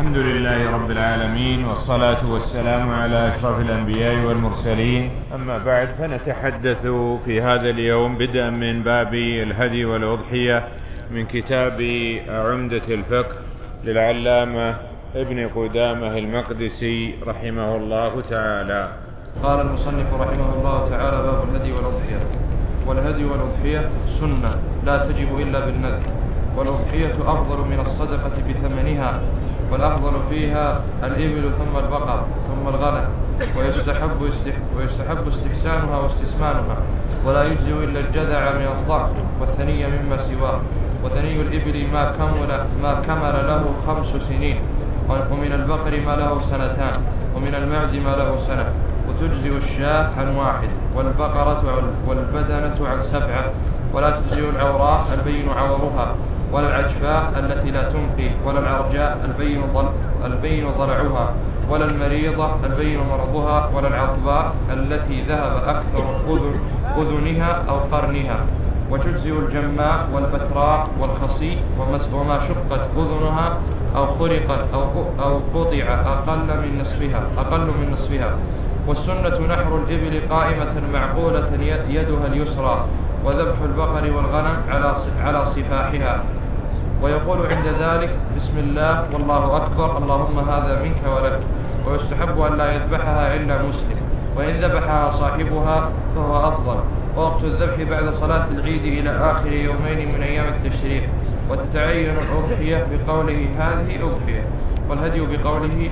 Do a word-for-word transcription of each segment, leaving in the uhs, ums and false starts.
الحمد لله رب العالمين، والصلاة والسلام على أشرف الأنبياء والمرسلين. أما بعد، فنتحدث في هذا اليوم بدءا من باب الهدي والأضحية من كتاب عمدة الفقه للعلامة ابن قدامة المقدسي رحمه الله تعالى. قال المصنف رحمه الله تعالى: باب الهدي والأضحية. والهدي والأضحية سنة لا تجب إلا بالنذر، والأضحية أفضل من الصدقة بثمنها، والأفضل فيها الإبل ثم البقر ثم الغنم، ويستحب, ويستحب استحسانها واستسمانها، ولا يجزئ إلا الجذع من الضعف والثني مما سواه. وثني الإبل ما كمل, ما كمل له خمس سنين، ومن البقر ما له سنتان، ومن المعز ما له سنة. وتجزئ الشاة عن واحد، والبقرة والبدنة عن سبعة. ولا تجزئ العوراء البين عورها، ولا العجفاء التي لا تنقي، ولا العرجاء البين, ضل البين ضلعها، ولا المريضة البين مرضها، ولا العظباء التي ذهب أكثر أذن أذنها أو قرنها. وتجزئ الجماء والبتراء والخصي وما شقت أذنها أو خرقت أو أو قطع أقل من نصفها أقل من نصفها. والسنة نحر الإبل قائمة معقولة يدها اليسرى، وذبح البقر والغنم على على صفاحها، ويقول عند ذلك: بسم الله والله أكبر، اللهم هذا منك ولك. ويستحب أن لا يذبحها إلا مسلم، وإن ذبحها صاحبها فهو أفضل. ووقت الذبح بعد صلاة العيد إلى آخر يومين من أيام التشريق. وتتعين الأضحية بقوله هذه أضحية، والهدي بقوله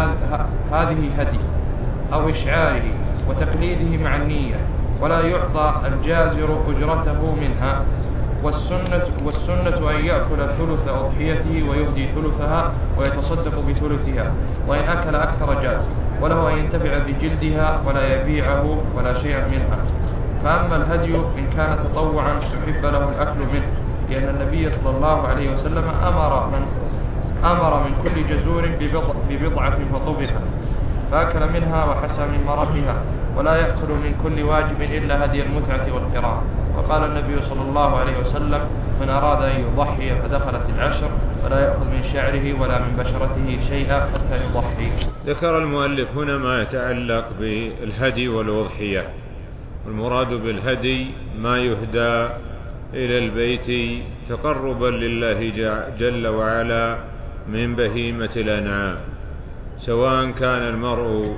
هذه هدي أو إشعاره وتقليده مع النية، ولا يعطى الجازر أجرته منها. والسنة, والسنة أن يأكل ثلث أضحيته ويهدي ثلثها ويتصدق بثلثها، وإن أكل أكثر جاز، وله أن ينتفع بجلدها ولا يبيعه ولا شيئا منها. فأما الهدي إن كان تطوعا استحب له الأكل منه، لأن النبي صلى الله عليه وسلم أمر من, أمر من كل جزور ببضعة فطبخت، فأكل منها وحسى من مرقها، ولا يأكل من كل واجب إلا هدي المتعة والقران. وقال النبي صلى الله عليه وسلم: من أراد أن يضحي فدخلت العشر، ولا يأخذ من شعره ولا من بشرته شيئا حتى يضحي. ذكر المؤلف هنا ما يتعلق بالهدي والأضحية. المراد بالهدي ما يهدى إلى البيت تقربا لله جل وعلا من بهيمة الأنعام، سواء كان المرء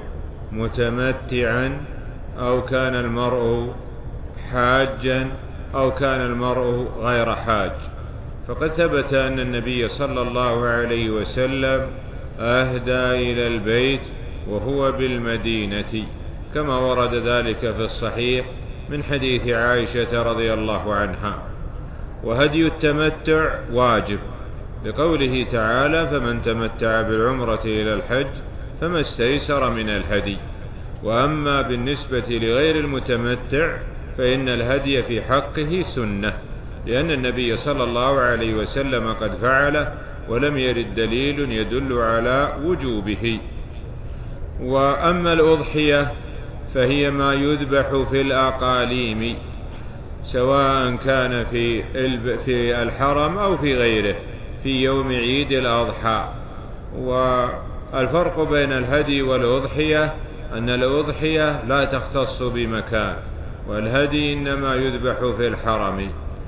متمتعا أو كان المرء حاجا أو كان المرء غير حاج. فقد ثبت أن النبي صلى الله عليه وسلم أهدى إلى البيت وهو بالمدينة، كما ورد ذلك في الصحيح من حديث عائشة رضي الله عنها. وهدي التمتع واجب بقوله تعالى: فمن تمتع بالعمرة إلى الحج فما استيسر من الهدي. وأما بالنسبة لغير المتمتع فإن الهدي في حقه سنة، لأن النبي صلى الله عليه وسلم قد فعله، ولم يرد دليل يدل على وجوبه. وأما الأضحية فهي ما يذبح في الأقاليم، سواء كان في في الحرم أو في غيره في يوم عيد الأضحى. والفرق بين الهدي والأضحية أن الأضحية لا تختص بمكان، والهدي إنما يذبح في الحرم.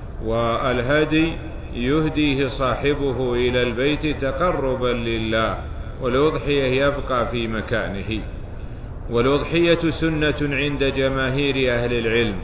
والهدي يهديه صاحبه إلى البيت تقربا لله، والأضحية يبقى في مكانه. والأضحية سنة عند جماهير أهل العلم،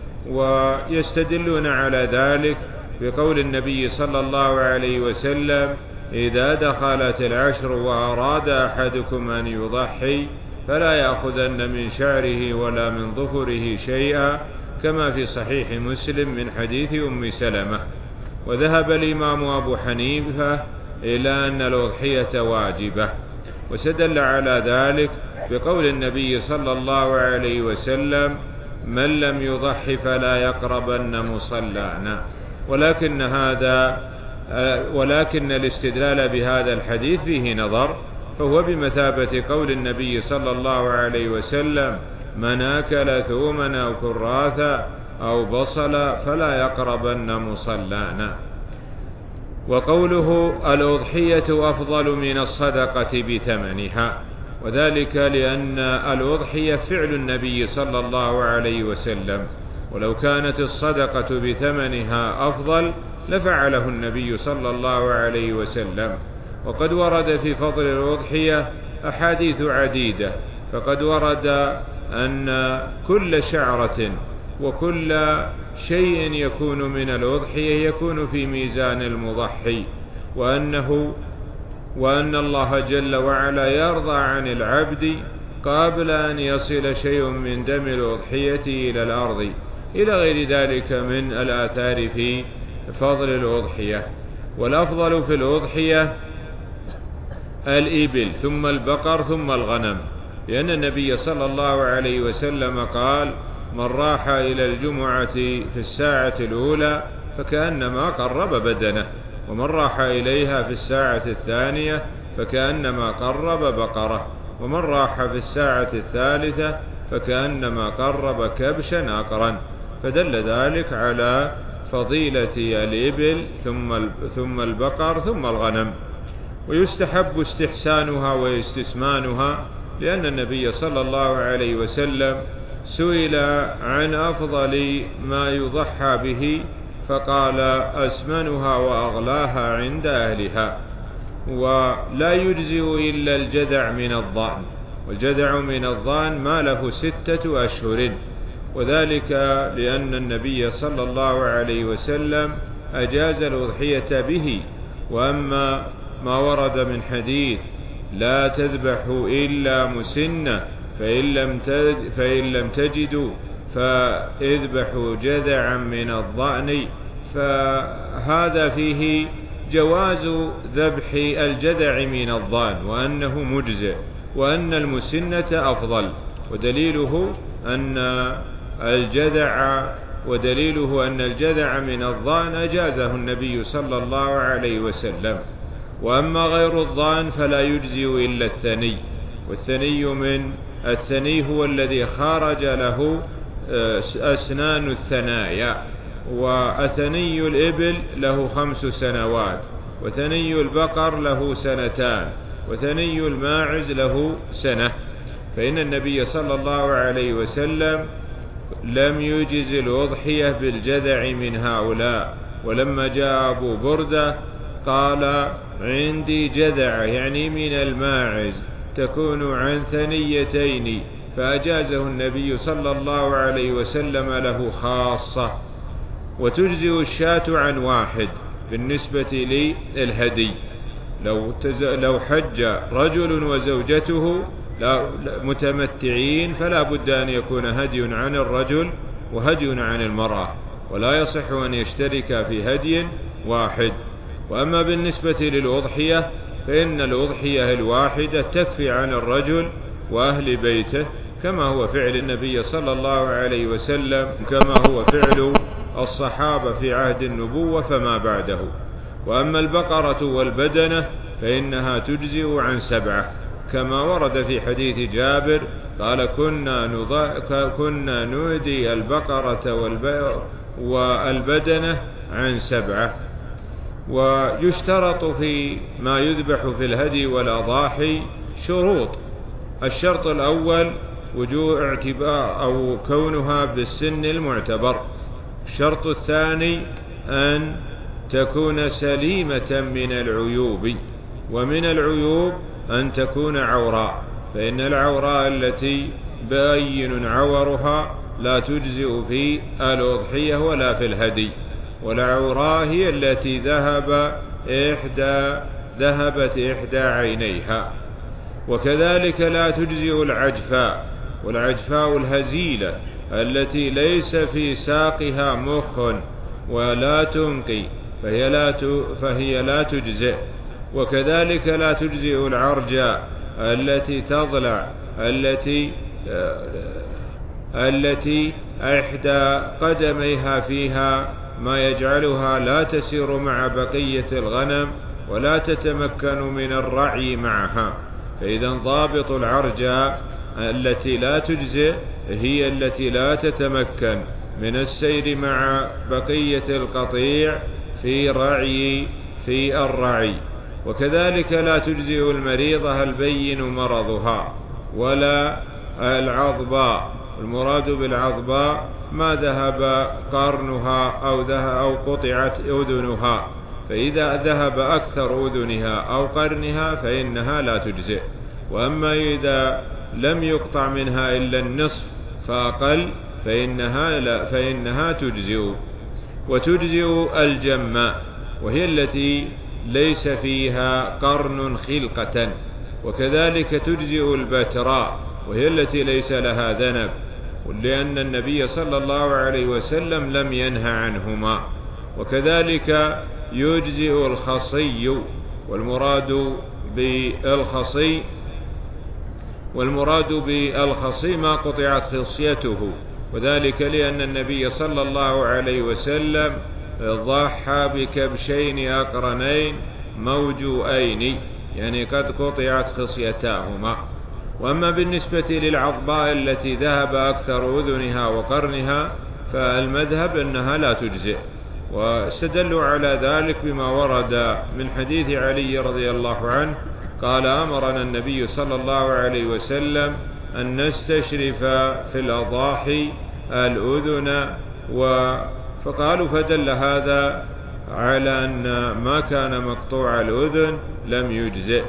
ويستدلون على ذلك بقول النبي صلى الله عليه وسلم: إذا دخلت العشر وأراد أحدكم أن يضحي فلا يأخذن من شعره ولا من ظفره شيئا، كما في صحيح مسلم من حديث أم سلمة. وذهب الإمام أبو حنيفة إلى أن الأضحية واجبة، واستدل على ذلك بقول النبي صلى الله عليه وسلم: من لم يضحي فلا يقربن مصلانا. ولكن هذا ولكن الاستدلال بهذا الحديث فيه نظر، فهو بمثابة قول النبي صلى الله عليه وسلم: من أكل ثوما أو كراثا أو بصلا فلا يقربن مصلانا. وقوله الأضحية أفضل من الصدقة بثمنها، وذلك لأن الأضحية فعل النبي صلى الله عليه وسلم، ولو كانت الصدقة بثمنها أفضل لفعله النبي صلى الله عليه وسلم. وقد ورد في فضل الأضحية أحاديث عديدة، فقد ورد أن كل شعرة وكل شيء يكون من الأضحية يكون في ميزان المضحي، وأنه وأن الله جل وعلا يرضى عن العبد قبل أن يصل شيء من دم الأضحية إلى الأرض، إلى غير ذلك من الآثار في فضل الأضحية. والأفضل في الأضحية الإبل ثم البقر ثم الغنم، لأن النبي صلى الله عليه وسلم قال: من راح إلى الجمعة في الساعة الأولى فكأنما قرب بدنه، ومن راح إليها في الساعة الثانية فكأنما قرب بقرة، ومن راح في الساعة الثالثة فكأنما قرب كبشا أقرا. فدل ذلك على فضيلة الإبل ثم ثم البقر ثم الغنم. ويستحب استحسانها واستسمانها، لأن النبي صلى الله عليه وسلم سئل عن أفضل ما يضحى به فقال: أسمنها وأغلاها عند أهلها. ولا يجزئ إلا الجذع من الضأن، والجذع من الضأن ما له ستة أشهر، وذلك لأن النبي صلى الله عليه وسلم أجاز الأضحية به. وأما ما ورد من حديث: لا تذبحوا إلا مسنة فإن لم فإن لم تجدوا فاذبحوا جذعا من الضأن، فهذا فيه جواز ذبح الجذع من الضأن وأنه مجزئ، وأن المسنة أفضل، ودليله أن الجذع ودليله أن الجذع من الضأن أجازه النبي صلى الله عليه وسلم. وأما غير الضأن فلا يجزئ إلا الثني، والثني من الثني هو الذي خرج له أسنان الثنايا، وثني الإبل له خمس سنوات، وثني البقر له سنتان، وثني الماعز له سنة. فإن النبي صلى الله عليه وسلم لم يجز الأضحية بالجذع من هؤلاء. ولما جاء أبو بردة قال: عندي جذع، يعني من الماعز، تكون عن ثنيتين، فأجازه النبي صلى الله عليه وسلم له خاصة. وتجزئ الشاة عن واحد بالنسبة للهدي. لو, لو حج رجل وزوجته متمتعين فلا بد أن يكون هدي عن الرجل وهدي عن المرأة، ولا يصح أن يشترك في هدي واحد. وأما بالنسبة للأضحية فإن الأضحية الواحدة تكفي عن الرجل وأهل بيته، كما هو فعل النبي صلى الله عليه وسلم، كما هو فعل الصحابة في عهد النبوة فما بعده. وأما البقرة والبدنة فإنها تجزئ عن سبعة، كما ورد في حديث جابر قال: كنا, كنا نودي البقرة والبدنة عن سبعة. ويشترط في ما يذبح في الهدي والأضاحي شروط. الشرط الأول وجوب اعتبار أو كونها بالسن المعتبر. الشرط الثاني أن تكون سليمة من العيوب، ومن العيوب أن تكون عوراء، فإن العوراء التي بين عورها لا تجزئ في الأضحية ولا في الهدي. والعوراء هي التي ذهب إحدى ذهبت إحدى عينيها. وكذلك لا تجزئ العجفاء، والعجفاء الهزيلة التي ليس في ساقها مخ ولا تنقي فهي لا فهي لا تجزئ. وكذلك لا تجزئ العرجاء التي تضلع التي التي إحدى قدميها فيها ما يجعلها لا تسير مع بقية الغنم ولا تتمكن من الرعي معها. فإذا ضابط العرجاء التي لا تجزئ هي التي لا تتمكن من السير مع بقية القطيع في رعي في الرعي. وكذلك لا تجزئ المريضة البين مرضها ولا العضباء. المراد بالعضباء ما ذهب قرنها أو, أو قطعت أذنها، فإذا ذهب أكثر أذنها أو قرنها فإنها لا تجزئ. وأما إذا لم يقطع منها إلا النصف فأقل فإنها, لا فإنها تجزئ. وتجزئ الجماء وهي التي ليس فيها قرن خلقة، وكذلك تجزئ البتراء وهي التي ليس لها ذنب، لأن النبي صلى الله عليه وسلم لم ينهى عنهما. وكذلك يجزئ الخصي، والمراد بالخصي والمراد بالخصي ما قطعت خصيته، وذلك لأن النبي صلى الله عليه وسلم ضحى بكبشين أقرنين موجوئين، يعني قد قطعت خصيتاهما. وأما بالنسبة للعضباء التي ذهب أكثر أذنها وقرنها فالمذهب أنها لا تجزئ، واستدلوا على ذلك بما ورد من حديث علي رضي الله عنه قال أمرنا النبي صلى الله عليه وسلم أن نستشرف في الأضاحي الأذن، فقالوا فدل هذا على أن ما كان مقطوع الأذن لم يجزئ.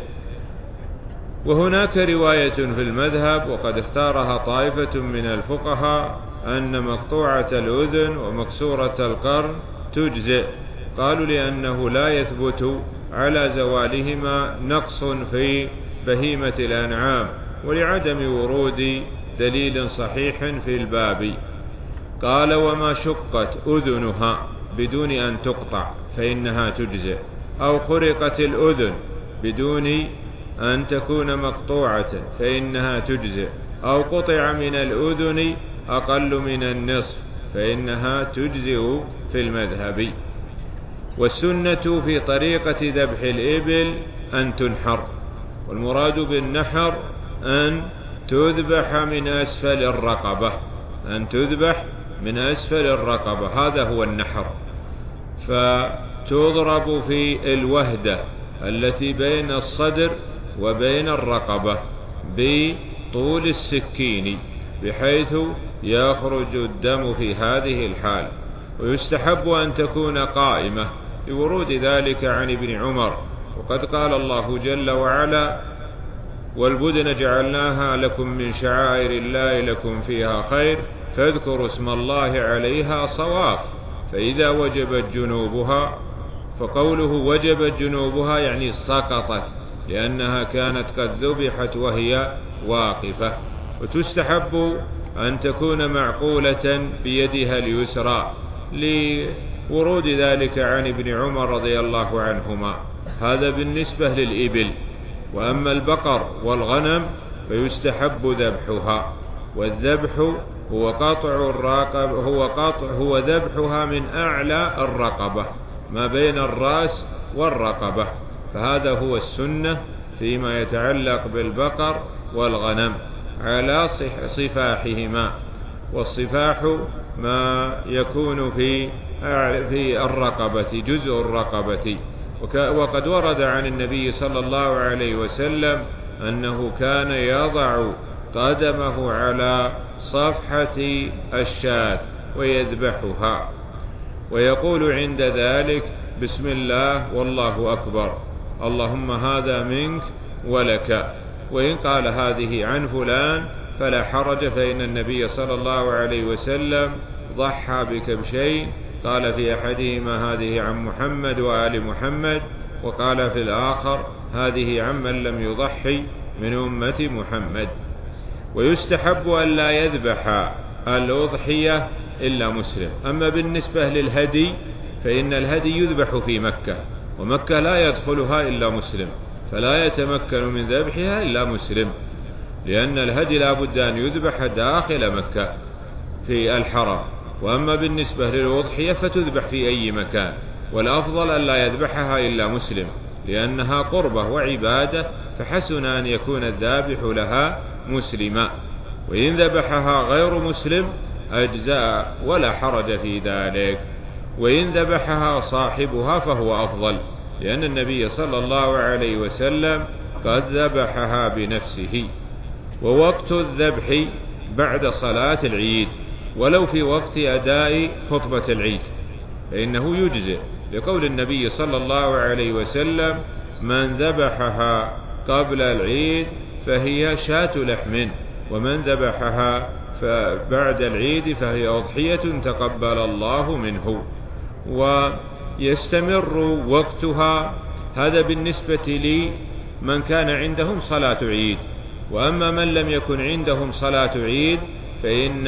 وهناك رواية في المذهب وقد اختارها طائفة من الفقهاء أن مقطوعة الأذن ومكسورة القرن تجزئ، قالوا لأنه لا يثبت على زوالهما نقص في بهيمة الأنعام ولعدم ورود دليل صحيح في الباب. قال وما شقت أذنها بدون أن تقطع فإنها تجزئ، أو خرقت الأذن بدون أن تكون مقطوعة فإنها تجزئ، أو قطع من الأذن أقل من النصف فإنها تجزئ في المذهب. والسنة في طريقة ذبح الإبل أن تنحر، والمراد بالنحر أن تذبح من أسفل الرقبة، أن تذبح من أسفل الرقبة، هذا هو النحر. فتضرب في الوهدة التي بين الصدر وبين الرقبة بطول السكين بحيث يخرج الدم في هذه الحال. ويستحب أن تكون قائمة لورود ذلك عن ابن عمر، وقد قال الله جل وعلا والبدن جعلناها لكم من شعائر الله لكم فيها خير فاذكروا اسم الله عليها صواف فإذا وجبت جنوبها. فقوله وجبت جنوبها يعني سقطت لأنها كانت قد ذبحت وهي واقفة. وتستحب أن تكون معقولة بيدها اليسرى لورود ذلك عن ابن عمر رضي الله عنهما. هذا بالنسبة للإبل. وأما البقر والغنم فيستحب ذبحها، والذبح هو قطع الرقبة هو قطع هو ذبحها من أعلى الرقبة ما بين الرأس والرقبة، فهذا هو السنة فيما يتعلق بالبقر والغنم على صفاحهما. والصفاح ما يكون في في الرقبة جزء الرقبة. وقد ورد عن النبي صلى الله عليه وسلم أنه كان يضع قدمه على صفحة الشاة ويذبحها ويقول عند ذلك بسم الله والله أكبر اللهم هذا منك ولك. وإن قال هذه عن فلان فلا حرج، فإن النبي صلى الله عليه وسلم ضحى بكبشين، قال في أحدهما هذه عن محمد وآل محمد، وقال في الآخر هذه عمن لم يضحي من أمة محمد. ويستحب أن لا يذبح الأضحية إلا مسلم. أما بالنسبة للهدي فإن الهدي يذبح في مكة، ومكة لا يدخلها إلا مسلم، فلا يتمكن من ذبحها إلا مسلم، لأن الهدي لا بد أن يذبح داخل مكة في الحرم. وأما بالنسبة للأضحية فتذبح في أي مكان، والأفضل أن لا يذبحها إلا مسلم لأنها قربة وعبادة، فحسن أن يكون الذابح لها مسلما. وإن ذبحها غير مسلم أجزاء ولا حرج في ذلك، وإن ذبحها صاحبها فهو أفضل، لأن النبي صلى الله عليه وسلم قد ذبحها بنفسه. ووقت الذبح بعد صلاة العيد، ولو في وقت أداء خطبة العيد فإنه يجزئ، لقول النبي صلى الله عليه وسلم: من ذبحها قبل العيد فهي شاة لحم، ومن ذبحها بعد العيد فهي أضحية تقبل الله منه. ويستمر وقتها، هذا بالنسبة لي من كان عندهم صلاة عيد. وأما من لم يكن عندهم صلاة عيد فإن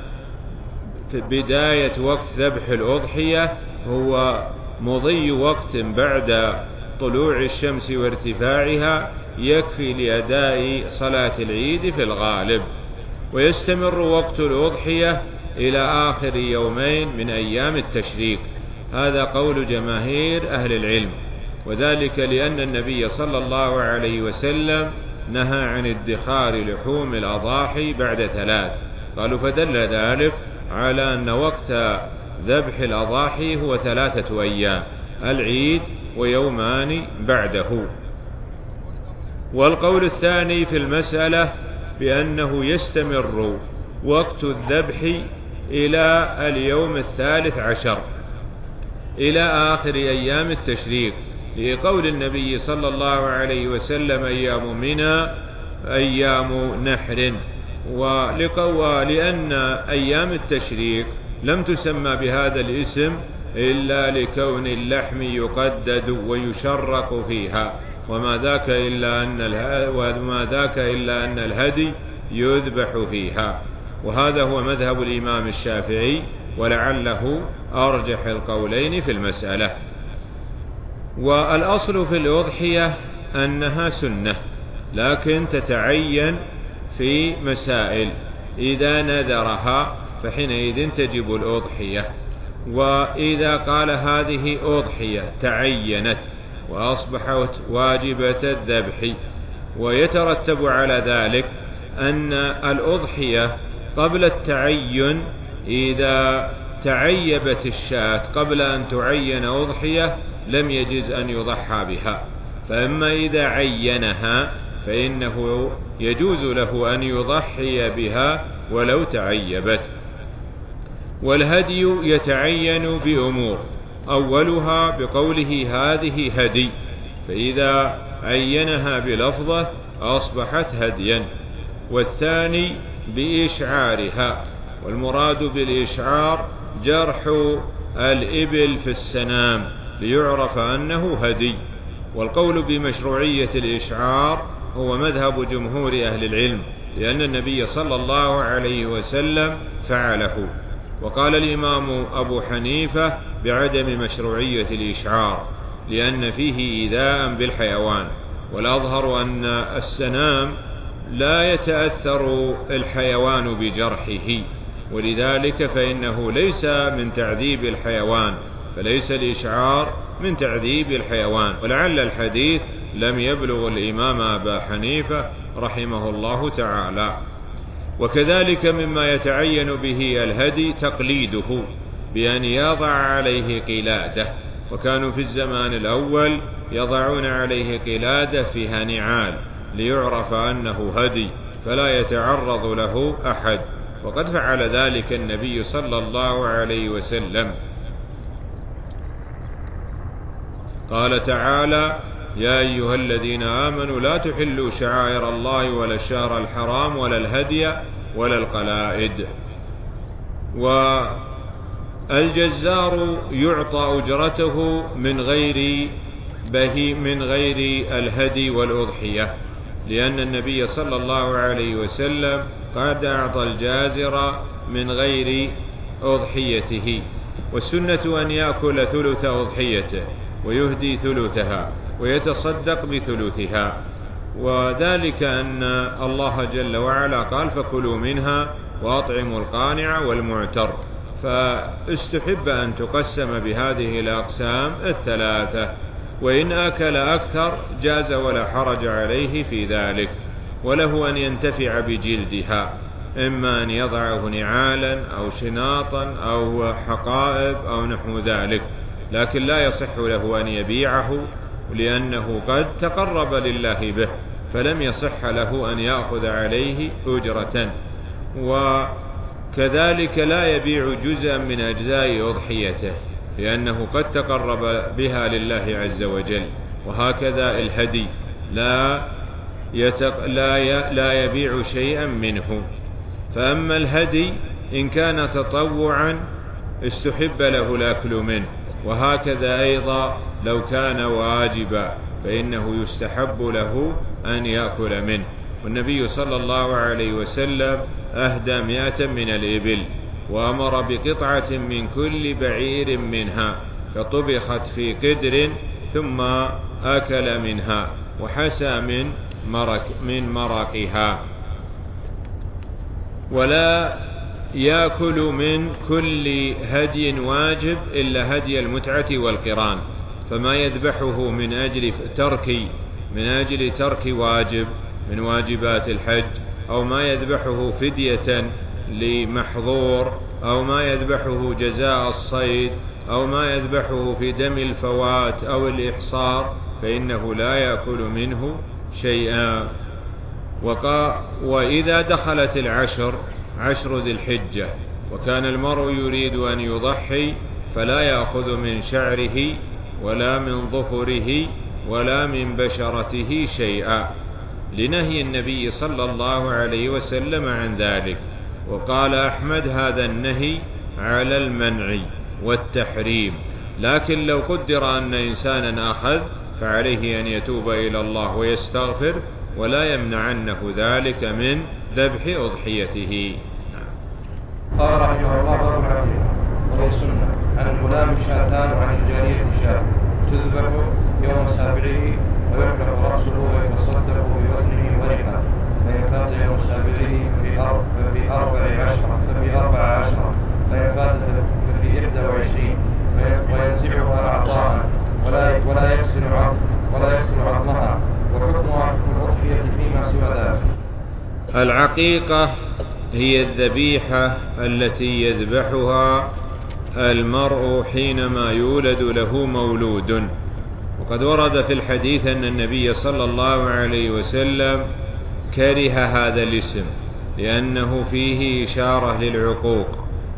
بداية وقت ذبح الأضحية هو مضي وقت بعد طلوع الشمس وارتفاعها يكفي لأداء صلاة العيد في الغالب. ويستمر وقت الأضحية إلى آخر يومين من أيام التشريق، هذا قول جماهير أهل العلم، وذلك لأن النبي صلى الله عليه وسلم نهى عن ادخار لحوم الأضاحي بعد ثلاث، قالوا فدل ذلك على أن وقت ذبح الأضاحي هو ثلاثة أيام، العيد ويومان بعده. والقول الثاني في المسألة بأنه يستمر وقت الذبح إلى اليوم الثالث عشر إلى آخر أيام التشريق، لقول النبي صلى الله عليه وسلم: أيام منى أيام نحر. ولأن أيام التشريق لم تسمى بهذا الاسم إلا لكون اللحم يقدد ويشرق فيها، وما ذاك إلا أن وما ذاك إلا أن الهدي يذبح فيها. وهذا هو مذهب الإمام الشافعي، ولعله أرجح القولين في المسألة. والأصل في الأضحية أنها سنة، لكن تتعين في مسائل، إذا نذرها فحينئذ تجب الأضحية. وإذا قال هذه أضحية تعينت وأصبحت واجبة الذبح، ويترتب على ذلك أن الأضحية قبل التعين إذا تعيبت الشاة قبل أن تعين أضحية لم يجز أن يضحى بها، فأما إذا عينها فإنه يجوز له أن يضحي بها ولو تعيبت. والهدي يتعين بأمور، أولها بقوله هذه هدي، فإذا عينها بلفظة أصبحت هديا. والثاني بإشعارها، والمراد بالإشعار جرح الإبل في السنام ليعرف أنه هدي. والقول بمشروعية الإشعار هو مذهب جمهور أهل العلم، لأن النبي صلى الله عليه وسلم فعله. وقال الإمام أبو حنيفة بعدم مشروعية الإشعار لأن فيه إيذاء بالحيوان، والأظهر أن السنام لا يتأثر الحيوان بجرحه، ولذلك فإنه ليس من تعذيب الحيوان، فليس الإشعار من تعذيب الحيوان. ولعل الحديث لم يبلغ الإمام أبا حنيفة رحمه الله تعالى. وكذلك مما يتعين به الهدي تقليده بأن يضع عليه قلادة، وكانوا في الزمان الأول يضعون عليه قلادة فيها نعال ليعرف أنه هدي فلا يتعرض له أحد، وقد فعل ذلك النبي صلى الله عليه وسلم. قال تعالى: يا أيها الذين آمنوا لا تحلوا شعائر الله ولا الشهر الحرام ولا الهدي ولا القلائد. والجزار يعطى أجرته من غير بهي من غير الهدي والأضحية، لأن النبي صلى الله عليه وسلم قد أعطى الجازر من غير أضحيته. والسنة أن يأكل ثلث أضحيته ويهدي ثلثها ويتصدق بثلثها، وذلك أن الله جل وعلا قال: فكلوا منها وأطعموا القانع والمعتر، فاستحب أن تقسم بهذه الأقسام الثلاثة، وإن أكل أكثر جاز ولا حرج عليه في ذلك. وله أن ينتفع بجلدها، إما أن يضعه نعالا أو شناطا أو حقائب أو نحو ذلك، لكن لا يصح له أن يبيعه لأنه قد تقرب لله به، فلم يصح له أن يأخذ عليه أجرة. وكذلك لا يبيع جزءا من أجزاء أضحيته لأنه قد تقرب بها لله عز وجل. وهكذا الهدي لا يتق... لا, ي... لا يبيع شيئا منه. فأما الهدي إن كان تطوعا استحب له الأكل منه، وهكذا أيضا لو كان واجبا فإنه يستحب له أن يأكل منه. والنبي صلى الله عليه وسلم أهدى مئة من الإبل وأمر بقطعة من كل بعير منها فطبخت في قدر ثم أكل منها وحسى من مرق من مرقها. ولا يأكل من كل هدي واجب إلا هدي المتعة والقران، فما يذبحه من أجل ترك من أجل ترك واجب من واجبات الحج، أو ما يذبحه فدية لمحظور، أو ما يذبحه جزاء الصيد، أو ما يذبحه في دم الفوات أو الإحصار، فإنه لا يأكل منه شيئا. وإذا دخلت العشر عشر ذي الحجة وكان المرء يريد أن يضحي فلا يأخذ من شعره ولا من ظفره ولا من بشرته شيئا، لنهي النبي صلى الله عليه وسلم عن ذلك. وقال أحمد هذا النهي على المنع والتحريم، لكن لو قدر أن إنسانا أخذ فعليه أن يتوب إلى الله ويستغفر، ولا يمنعنه ذلك من ذبح أضحيته. قال رحمه الله باب العقيقة وهي سنة. عن الغلام شاتان وعن الجارية شاة تذبح يوم سابعه ويحلق رأسه ويتصدق بوزنه ورقة، فإن فات يوم سابعه ففي أربع عشرة ففي أربع عشرة فإن فات ففي إحدى وعشرين وينزعها أعضاء ولا ولا يكسر عظم ولا يكسر عظمها، وحكمها حكم الأضحية فيما سوى ذلك. العقيقة هي الذبيحة التي يذبحها المرء حينما يولد له مولود. وقد ورد في الحديث أن النبي صلى الله عليه وسلم كره هذا الاسم لأنه فيه إشارة للعقوق،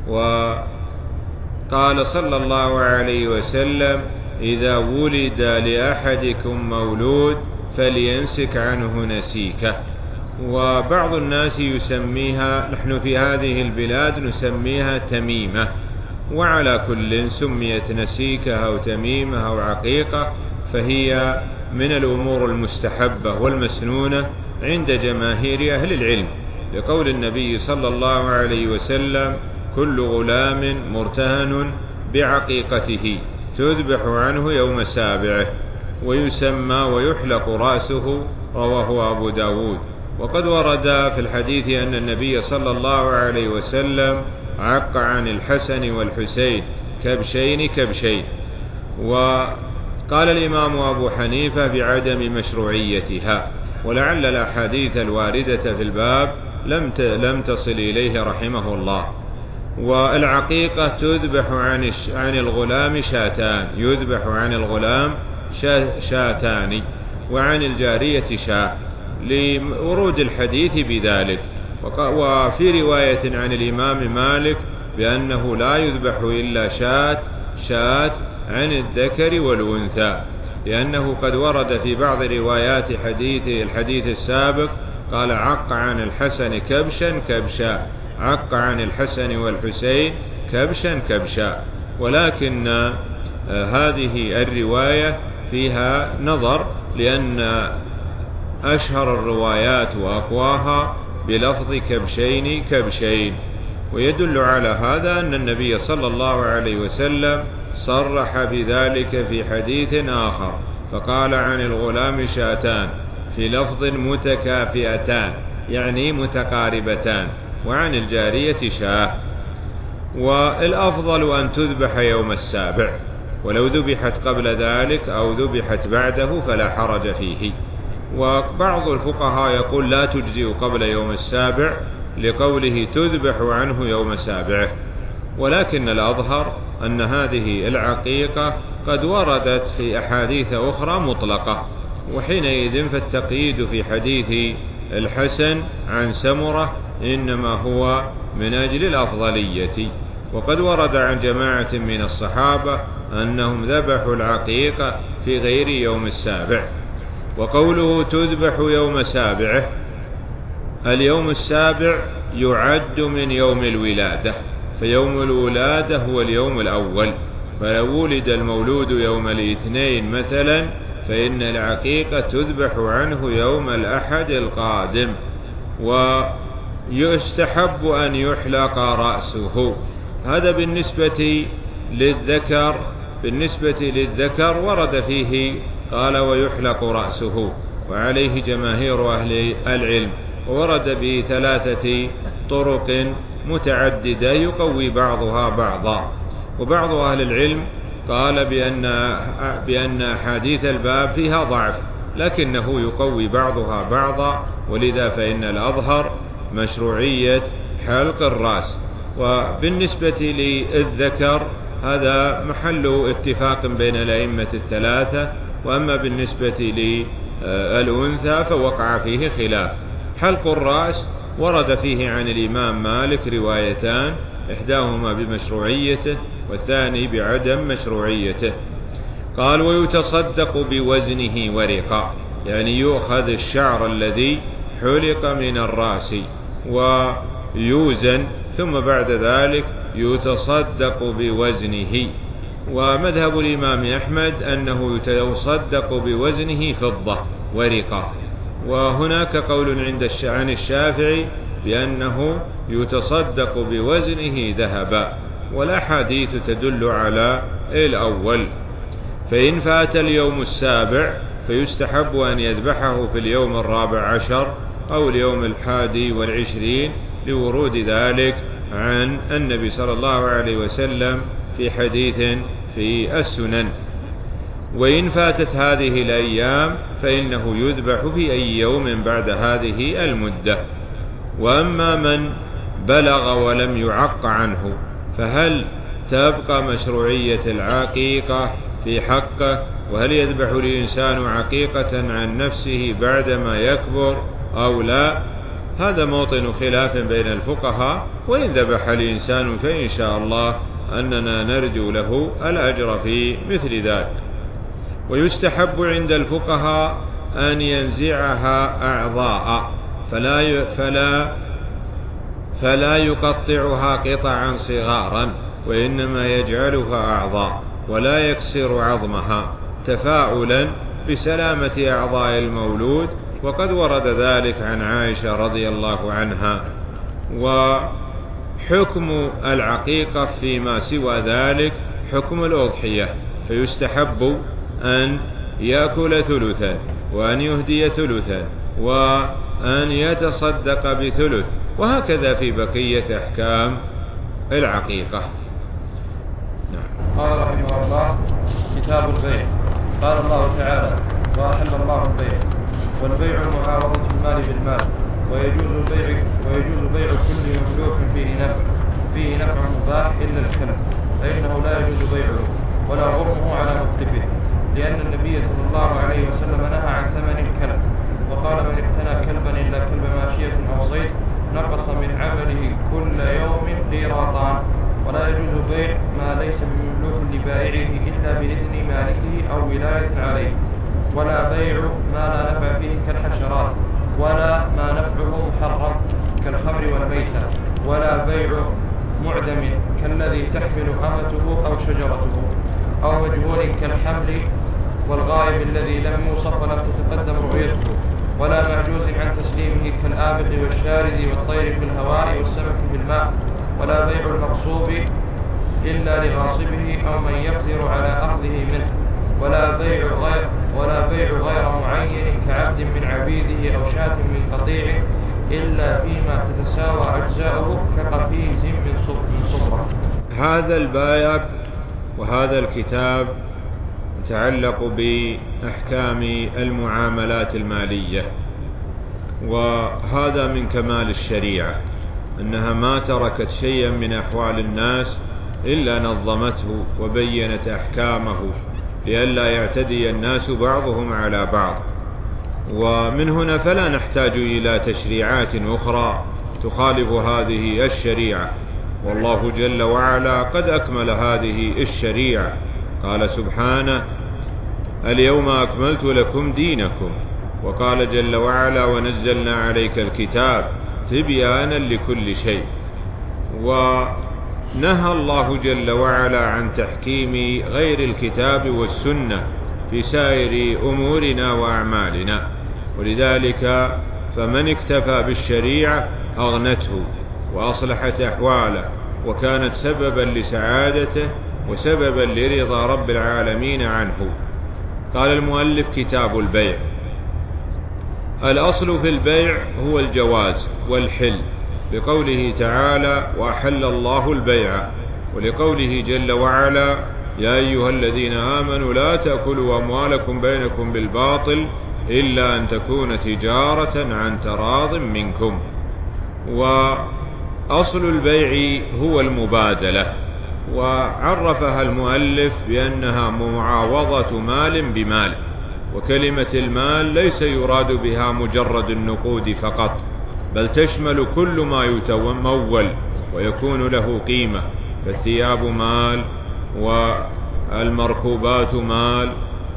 وقال صلى الله عليه وسلم إذا ولد لأحدكم مولود فلينسك عنه نسيكه. وبعض الناس يسميها، نحن في هذه البلاد نسميها تميمة، وعلى كل سميت نسيكة أو تميمة أو عقيقة فهي من الأمور المستحبة والمسنونة عند جماهير أهل العلم، لقول النبي صلى الله عليه وسلم كل غلام مرتهن بعقيقته تذبح عنه يوم سابعه ويسمى ويحلق رأسه، رواه أبو داود. وقد ورد في الحديث أن النبي صلى الله عليه وسلم عق عن الحسن والحسين كبشين كبشين. وقال الإمام أبو حنيفة بعدم مشروعيتها، ولعل الأحاديث الواردة في الباب لم لم تصل إليه رحمه الله. والعقيقة تذبح عن عن الغلام شاتان، يذبح عن الغلام شاتان وعن الجارية شاة، لورود الحديث بذلك. وفي رواية عن الإمام مالك بأنه لا يذبح إلا شاة شاة عن الذكر والأنثى، لأنه قد ورد في بعض روايات حديث الحديث السابق قال عق عن الحسن كبشا كبشا، عق عن الحسن والحسين كبشا كبشا. ولكن هذه الرواية فيها نظر، لأن أشهر الروايات وأقواها بلفظ كبشين كبشين. ويدل على هذا أن النبي صلى الله عليه وسلم صرح بذلك في حديث آخر فقال عن الغلام شاتان في لفظ متكافئتان يعني متقاربتان، وعن الجارية شاة. والأفضل أن تذبح يوم السابع، ولو ذبحت قبل ذلك أو ذبحت بعده فلا حرج فيه. وبعض الفقهاء يقول لا تجزئ قبل يوم السابع لقوله تذبح عنه يوم سابعه، ولكن الأظهر أن هذه العقيقة قد وردت في أحاديث أخرى مطلقة، وحينئذ فالتقييد في حديث الحسن عن سمرة إنما هو من أجل الأفضلية. وقد ورد عن جماعة من الصحابة أنهم ذبحوا العقيقة في غير يوم السابع. وقوله تذبح يوم سابعه، اليوم السابع يعد من يوم الولادة، فيوم الولادة هو اليوم الأول، فلو ولد المولود يوم الاثنين مثلا فإن العقيقة تذبح عنه يوم الأحد القادم. ويستحب أن يحلق رأسه. هذا بالنسبة للذكر. بالنسبة للذكر ورد فيه قال ويحلق رأسه، وعليه جماهير أهل العلم، ورد بثلاثة طرق متعددة يقوي بعضها بعضا. وبعض أهل العلم قال بأن بأن أحاديث الباب فيها ضعف، لكنه يقوي بعضها بعضا، ولذا فإن الأظهر مشروعية حلق الرأس. وبالنسبة للذكر هذا محل اتفاق بين الأئمة الثلاثة، وأما بالنسبة للأنثى فوقع فيه خلاف. حلق الرأس ورد فيه عن الإمام مالك روايتان، إحداهما بمشروعيته والثاني بعدم مشروعيته. قال ويتصدق بوزنه ورقا، يعني يؤخذ الشعر الذي حلق من الرأس ويوزن، ثم بعد ذلك يتصدق بوزنه. ومذهب الإمام أحمد أنه يتصدق بوزنه فضة ورقة. وهناك قول عند عن الشافعي بأنه يتصدق بوزنه ذهبا، والأحاديث تدل على الأول. فإن فات اليوم السابع فيستحب أن يذبحه في اليوم الرابع عشر أو اليوم الحادي والعشرين، لورود ذلك عن النبي صلى الله عليه وسلم في حديث في السنن. وإن فاتت هذه الأيام فإنه يذبح في أي يوم بعد هذه المدة. وأما من بلغ ولم يعق عنه فهل تبقى مشروعية العقيقة في حقه؟ وهل يذبح الإنسان عقيقة عن نفسه بعدما يكبر أو لا؟ هذا موطن خلاف بين الفقهاء. وإن ذبح الإنسان فإن شاء الله أننا نرجو له الأجر في مثل ذلك. ويستحب عند الفقهاء أن ينزعها أعضاء، فلا فلا فلا يقطعها قطعا صغارا، وإنما يجعلها أعضاء ولا يكسر عظمها، تفاؤلا بسلامة أعضاء المولود. وقد ورد ذلك عن عائشة رضي الله عنها. وحكم العقيقة فيما سوى ذلك حكم الأضحية، فيستحب أن يأكل ثلثا، وأن يهدي ثلثا، وأن يتصدق بثلث، وهكذا في بقية أحكام العقيقة. نعم. قال رحمه الله كتاب البيع. قال الله تعالى وأحل الله البيع، والبيع معاوضة المال بالمال، ويجوز البيع ويجوز بيع كل مملوك فيه نفع فيه نفع مباح إلا الكلب، فإنه لا يجوز بيعه ولا غرمه على مكتفه، لأن النبي صلى الله عليه وسلم نهى عن ثمن الكلب، وقال من اقتنى كلبا إلا كلب ماشية أو صيد نقص من عمله كل يوم قيراطان. ولا يجوز بيع ما ليس بمملوك لبائعه إلا بإذن مالكه أو ولاية عليه، ولا بيع ما لا نفع فيه كالحشرات، ولا ما نفعه محرم كالخمر والميتة، ولا بيع معدم كالذي تحمل أمته أو شجرته، أو مجهول كالحمل والغائب الذي لم يوصف ولم تتقدم رؤيته، ولا معجوز عن تسليمه كالآبق والشارد والطير في الهواء والسمك في الماء، ولا بيع المغصوب إلا لغاصبه أو من يقدر على أخذه منه، ولا بيع غير ولا بيع غير معين كعبد من عبيده أو شاة من قطيع إلا فيما تتساوى أجزاؤه كقفيز من صبرة. هذا الباب وهذا الكتاب يتعلق بأحكام المعاملات المالية، وهذا من كمال الشريعة أنها ما تركت شيئا من أحوال الناس إلا نظمته وبينت أحكامه لئلا يعتدي الناس بعضهم على بعض. ومن هنا فلا نحتاج إلى تشريعات أخرى تخالف هذه الشريعة، والله جل وعلا قد أكمل هذه الشريعة. قال سبحانه: اليوم أكملت لكم دينكم. وقال جل وعلا: ونزلنا عليك الكتاب تبيانا لكل شيء. ونهى الله جل وعلا عن تحكيم غير الكتاب والسنة في سائر أمورنا وأعمالنا، ولذلك فمن اكتفى بالشريعة أغنته وأصلحت أحواله وكانت سببا لسعادته وسببا لرضا رب العالمين عنه. قال المؤلف: كتاب البيع. الأصل في البيع هو الجواز والحل، لقوله تعالى: وأحل الله البيع، ولقوله جل وعلا: يا أيها الذين آمنوا لا تأكلوا أموالكم بينكم بالباطل إلا أن تكون تجارة عن تراض منكم. وأصل البيع هو المبادلة، وعرفها المؤلف بأنها معاوضة مال بمال، وكلمة المال ليس يراد بها مجرد النقود فقط، بل تشمل كل ما يتمول ويكون له قيمة، فالثياب مال، والمركوبات مال،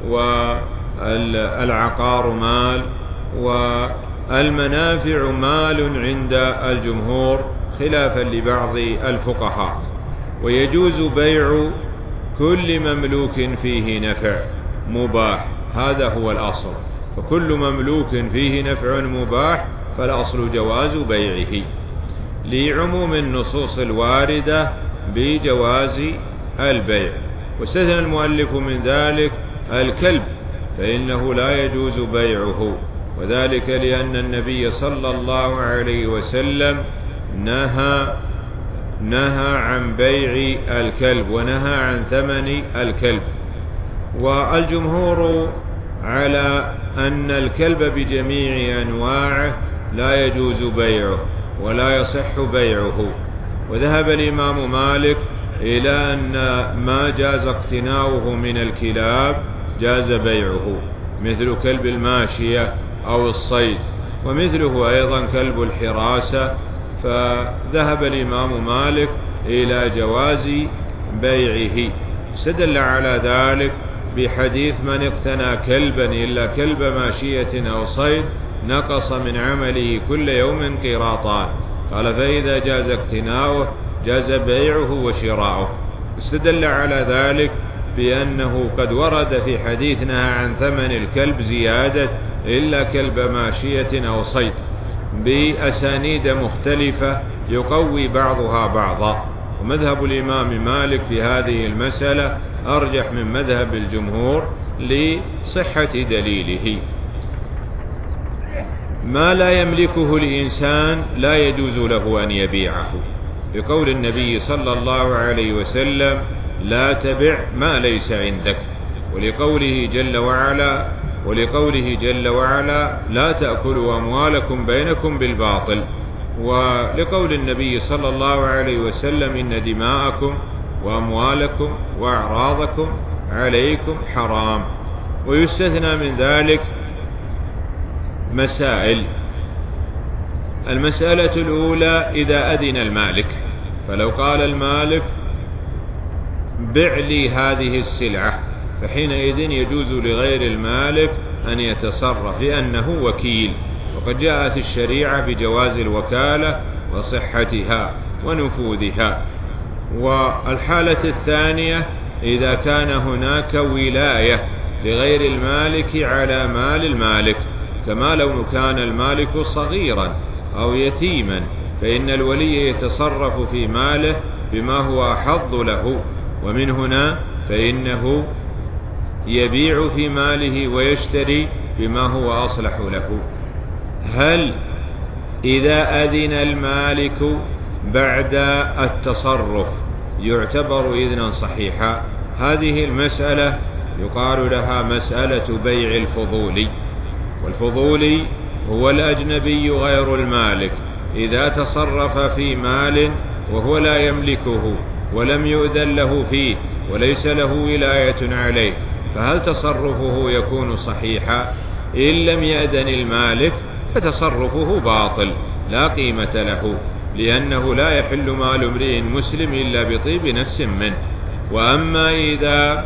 والعقار مال، والمنافع مال عند الجمهور خلافا لبعض الفقهاء. ويجوز بيع كل مملوك فيه نفع مباح، هذا هو الأصل، فكل مملوك فيه نفع مباح فالأصل جواز بيعه، لعموم النصوص الواردة بجواز البيع. واستثنى المؤلف من ذلك الكلب، فإنه لا يجوز بيعه، وذلك لأن النبي صلى الله عليه وسلم نهى نهى عن بيع الكلب ونهى عن ثمن الكلب. والجمهور على أن الكلب بجميع أنواعه لا يجوز بيعه ولا يصح بيعه. وذهب الإمام مالك إلى أن ما جاز اقتناؤه من الكلاب جاز بيعه، مثل كلب الماشية أو الصيد، ومثله أيضا كلب الحراسة. فذهب الإمام مالك إلى جواز بيعه، استدل على ذلك بحديث: من اقتنى كلبا إلا كلب ماشية أو صيد نقص من عمله كل يوم قيراطان. قال: فإذا جاز اقتناؤه جاز بيعه وشراؤه. استدل على ذلك بأنه قد ورد في حديث نهى عن ثمن الكلب زيادة إلا كلب ماشية أو صيد بأسانيد مختلفة يقوي بعضها بعضا. ومذهب الإمام مالك في هذه المسألة أرجح من مذهب الجمهور لصحة دليله. ما لا يملكه الإنسان لا يجوز له أن يبيعه، بقول النبي صلى الله عليه وسلم: لا تبع ما ليس عندك، ولقوله جل وعلا ولقوله جل وعلا: لا تأكلوا أموالكم بينكم بالباطل، ولقول النبي صلى الله عليه وسلم: إن دماءكم وأموالكم وأعراضكم عليكم حرام. ويستثنى من ذلك مسائل. المسألة الأولى: إذا أذن المالك، فلو قال المالك: بع لي هذه السلعة، فحينئذ يجوز لغير المالك أن يتصرف لأنه وكيل، وقد جاءت الشريعة بجواز الوكالة وصحتها ونفوذها. والحالة الثانية: إذا كان هناك ولاية لغير المالك على مال المالك، كما لو كان المالك صغيرا أو يتيما، فإن الولي يتصرف في ماله بما هو أحظ له، ومن هنا فإنه يبيع في ماله ويشتري بما هو أصلح له. هل إذا أذن المالك بعد التصرف يعتبر إذنا صحيحا؟ هذه المسألة يقال لها مسألة بيع الفضولي. والفضولي هو الأجنبي غير المالك إذا تصرف في مال وهو لا يملكه ولم يؤذن له فيه وليس له ولاية عليه، فهل تصرفه يكون صحيحا؟ إن لم يأذن المالك فتصرفه باطل لا قيمة له، لأنه لا يحل مال امرئ مسلم إلا بطيب نفس منه. وأما إذا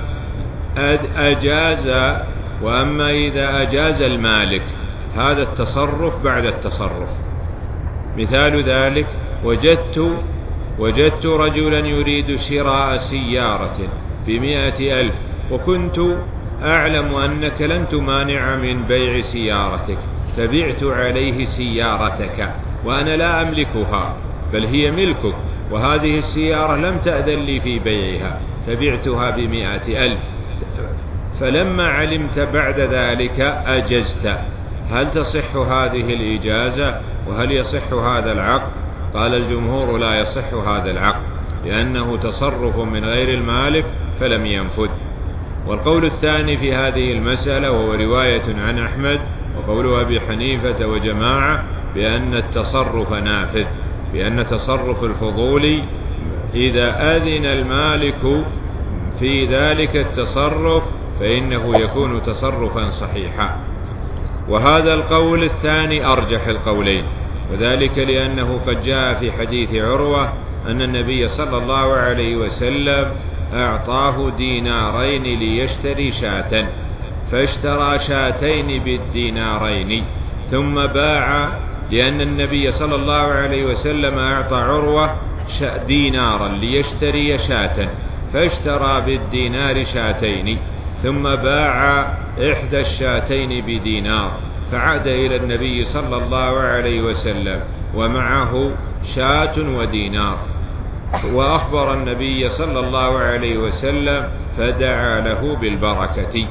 أجاز وأما إذا أجاز المالك هذا التصرف بعد التصرف. مثال ذلك: وجدت وجدت رجلا يريد شراء سيارة بمئة ألف، وكنت أعلم أنك لن تمانع من بيع سيارتك، فبعت عليه سيارتك وأنا لا أملكها بل هي ملكك، وهذه السيارة لم تأذن لي في بيعها فبعتها بمئة ألف، فلما علمت بعد ذلك أجزت، هل تصح هذه الإجازة؟ وهل يصح هذا العقد؟ قال الجمهور: لا يصح هذا العقد، لأنه تصرف من غير المالك فلم ينفذ. والقول الثاني في هذه المسألة وهو رواية عن أحمد وقول أبي حنيفة وجماعة بأن التصرف نافذ، بأن تصرف الفضول إذا أذن المالك في ذلك التصرف فإنه يكون تصرفا صحيحا. وهذا القول الثاني أرجح القولين، وذلك لأنه قد جاء في حديث عروة أن النبي صلى الله عليه وسلم أعطاه دينارين ليشتري شاة، فاشترى شاتين بالدينارين ثم باع، لأن النبي صلى الله عليه وسلم أعطى عروة دينارا ليشتري شاة، فاشترى بالدينار شاتين ثم باع إحدى الشاتين بدينار، فعاد إلى النبي صلى الله عليه وسلم ومعه شاة ودينار، وأخبر النبي صلى الله عليه وسلم فدعا له بالبركة.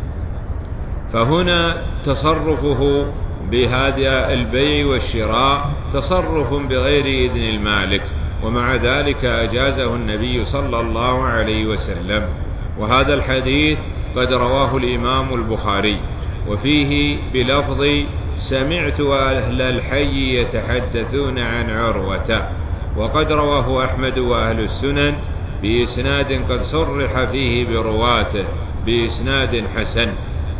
فهنا تصرفه بهذا البيع والشراء تصرف بغير إذن المالك، ومع ذلك أجازه النبي صلى الله عليه وسلم. وهذا الحديث قد رواه الإمام البخاري، وفيه بلفظ: سمعت أهل الحي يتحدثون عن عروة. وقد رواه أحمد وأهل السنن بإسناد قد صرح فيه برواته بإسناد حسن،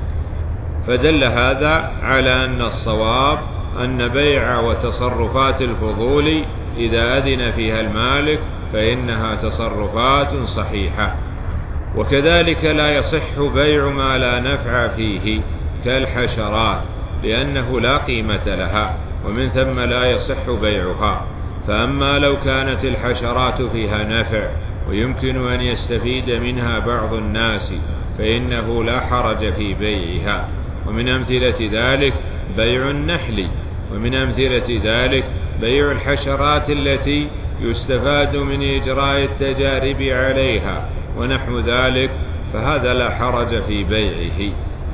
فدل هذا على أن الصواب أن بيع وتصرفات الفضول إذا أذن فيها المالك فإنها تصرفات صحيحة. وكذلك لا يصح بيع ما لا نفع فيه كالحشرات، لأنه لا قيمة لها، ومن ثم لا يصح بيعها. فأما لو كانت الحشرات فيها نفع ويمكن أن يستفيد منها بعض الناس فإنه لا حرج في بيعها. ومن أمثلة ذلك بيع النحل، ومن أمثلة ذلك بيع الحشرات التي يستفاد من إجراء التجارب عليها ونحو ذلك، فهذا لا حرج في بيعه.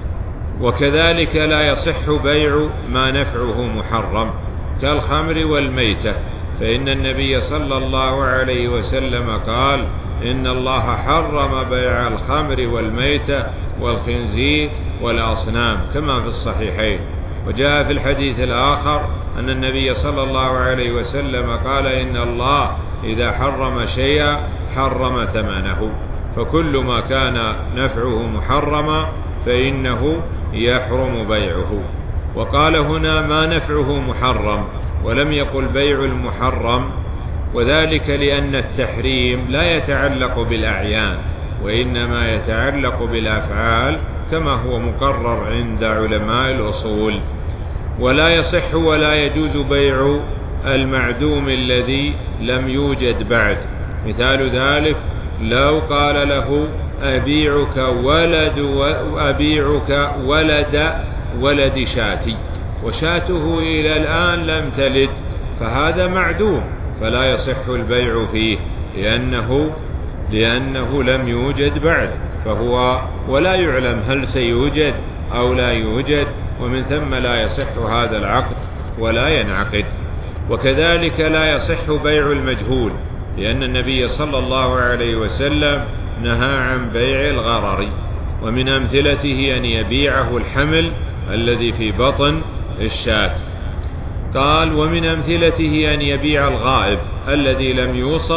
وكذلك لا يصح بيع ما نفعه محرم كالخمر والميتة، فإن النبي صلى الله عليه وسلم قال: إن الله حرم بيع الخمر والميتة والخنزير والأصنام، كما في الصحيحين. وجاء في الحديث الآخر أن النبي صلى الله عليه وسلم قال: إن الله إذا حرم شيئا حرم ثمنه، فكل ما كان نفعه محرما فإنه يحرم بيعه. وقال هنا ما نفعه محرم، ولم يقل بيع المحرم، وذلك لأن التحريم لا يتعلق بالأعيان وإنما يتعلق بالأفعال كما هو مقرر عند علماء الأصول. ولا يصح ولا يجوز بيع المعدوم الذي لم يوجد بعد. مثال ذلك لو قال له: أبيعك ولد وأبيعك ولد ولد شاتي، وشاته إلى الآن لم تلد، فهذا معدوم فلا يصح البيع فيه لأنه لأنه لم يوجد بعد، فهو ولا يعلم هل سيوجد أو لا يوجد، ومن ثم لا يصح هذا العقد ولا ينعقد. وكذلك لا يصح بيع المجهول، لأن النبي صلى الله عليه وسلم نهى عن بيع الغرر، ومن أمثلته أن يبيعه الحمل الذي في بطن الشاة. قال: ومن أمثلته أن يبيع الغائب الذي لم يوصف